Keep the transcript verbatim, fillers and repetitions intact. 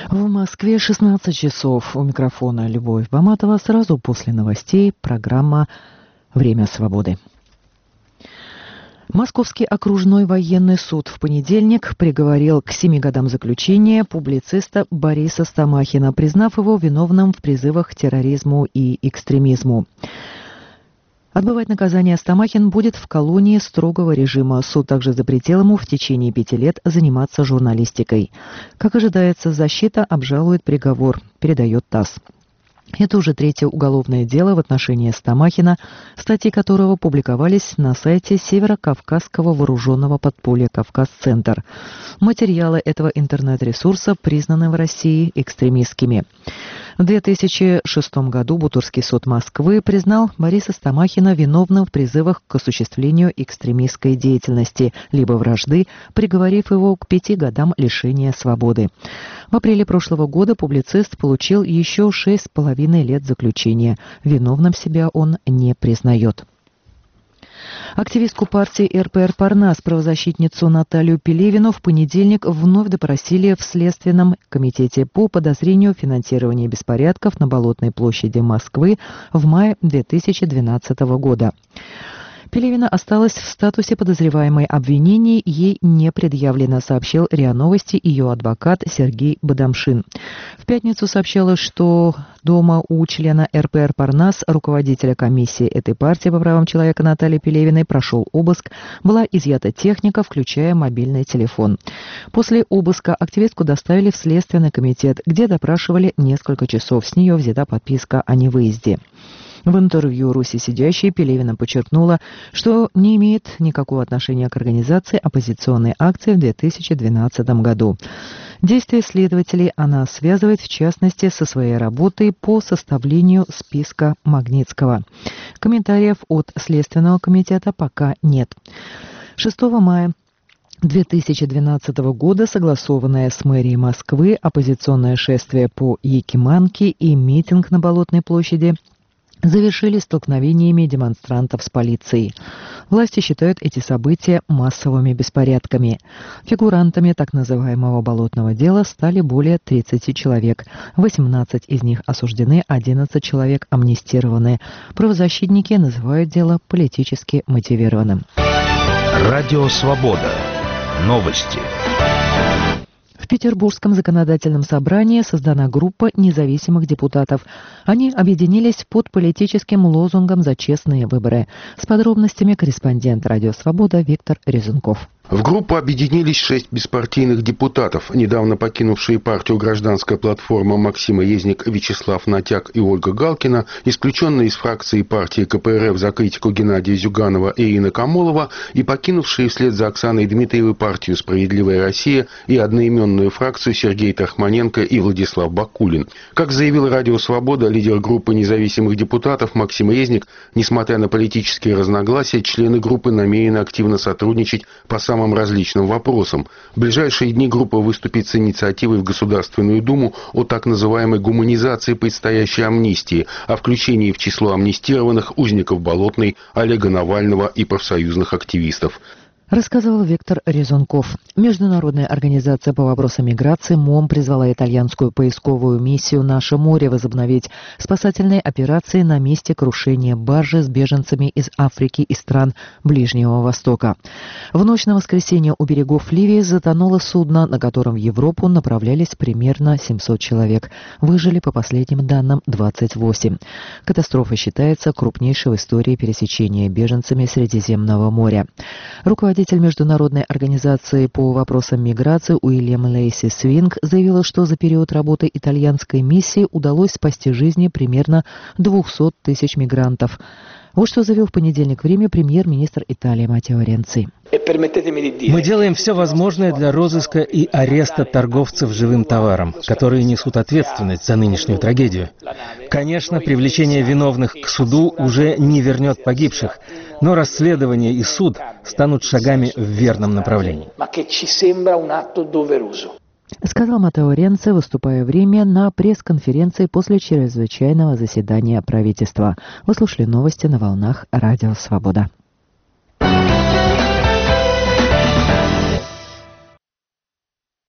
В Москве шестнадцать часов. У микрофона Любовь Баматова. Сразу после новостей программа «Время свободы». Московский окружной военный суд в понедельник приговорил к семи годам заключения публициста Бориса Стамахина, признав его виновным в призывах к терроризму и экстремизму. Отбывать наказание Стамахин будет в колонии строгого режима. Суд также запретил ему в течение пяти лет заниматься журналистикой. Как ожидается, защита обжалует приговор, передает ТАСС. Это уже третье уголовное дело в отношении Стамахина, статьи которого публиковались на сайте Северо-Кавказского вооруженного подполья «Кавказ-Центр». Материалы этого интернет-ресурса признаны в России экстремистскими. В две тысячи шестом году Бутырский суд Москвы признал Бориса Стамахина виновным в призывах к осуществлению экстремистской деятельности либо вражды, приговорив его к пяти годам лишения свободы. В апреле прошлого года публицист получил еще шесть с половиной лет заключения. Виновным себя он не признает. Активистку партии эр пэ эр «Парнас», правозащитницу Наталью Пелевину, в понедельник вновь допросили в Следственном комитете по подозрению в финансировании беспорядков на Болотной площади Москвы в мае две тысячи двенадцатого года. Пелевина осталась в статусе подозреваемой. Обвинений ей не предъявлено, сообщил РИА Новости ее адвокат Сергей Бадамшин. В пятницу сообщалось, что дома у члена эр пэ эр «Парнас», руководителя комиссии этой партии по правам человека Натальи Пелевиной, прошел обыск. Была изъята техника, включая мобильный телефон. После обыска активистку доставили в Следственный комитет, где допрашивали несколько часов. С нее взята подписка о невыезде. В интервью «Руси сидящей» Пелевина подчеркнула, что не имеет никакого отношения к организации оппозиционной акции в две тысячи двенадцатом году. Действия следователей она связывает, в частности, со своей работой по составлению списка Магнитского. Комментариев от Следственного комитета пока нет. шестого мая две тысячи двенадцатого года согласованное с мэрией Москвы оппозиционное шествие по Якиманке и митинг на Болотной площади завершили столкновениями демонстрантов с полицией. Власти считают эти события массовыми беспорядками. Фигурантами так называемого болотного дела стали более тридцати человек. восемнадцать из них осуждены, одиннадцать человек амнистированы. Правозащитники называют дело политически мотивированным. Радио «Свобода». Новости. В Петербургском законодательном собрании создана группа независимых депутатов. Они объединились под политическим лозунгом «За честные выборы». С подробностями корреспондент «Радио Свобода» Виктор Резунков. В группу объединились шесть беспартийных депутатов, недавно покинувшие партию «Гражданская платформа» Максим Резник, Вячеслав Натяк и Ольга Галкина, исключенные из фракции партии ка пэ эр эф за критику Геннадия Зюганова и Ирина Камолова и покинувшие вслед за Оксаной Дмитриевой партию «Справедливая Россия» и одноименную фракцию Сергей Тархманенко и Владислав Бакулин. Как заявил «Радио Свобода», лидер группы независимых депутатов Максим Резник, несмотря на политические разногласия, члены группы намерены активно сотрудничать по самым различным вопросам. В ближайшие дни группа выступит с инициативой в Государственную Думу о так называемой гуманизации предстоящей амнистии, о включении в число амнистированных узников Болотной, Олега Навального и профсоюзных активистов. Рассказывал Виктор Резунков. Международная организация по вопросам миграции МОМ призвала итальянскую поисковую миссию «Наше море» возобновить спасательные операции на месте крушения баржи с беженцами из Африки и стран Ближнего Востока. В ночь на воскресенье у берегов Ливии затонуло судно, на котором в Европу направлялись примерно семьсот человек. Выжили, по последним данным, двадцать восемь. Катастрофа считается крупнейшей в истории пересечения беженцами Средиземного моря. Руководитель Международной организации по вопросам миграции Уильям Лейси Свинг заявила, что за период работы итальянской миссии удалось спасти жизни примерно двухсот тысяч мигрантов. Вот что заявил в понедельник в Риме премьер-министр Италии Маттео Ренци. Мы делаем все возможное для розыска и ареста торговцев живым товаром, которые несут ответственность за нынешнюю трагедию. Конечно, привлечение виновных к суду уже не вернет погибших, но расследование и суд станут шагами в верном направлении. Сказал Маттео Ренци, выступая в Риме на пресс-конференции после чрезвычайного заседания правительства. Вы слушали новости на волнах Радио Свобода.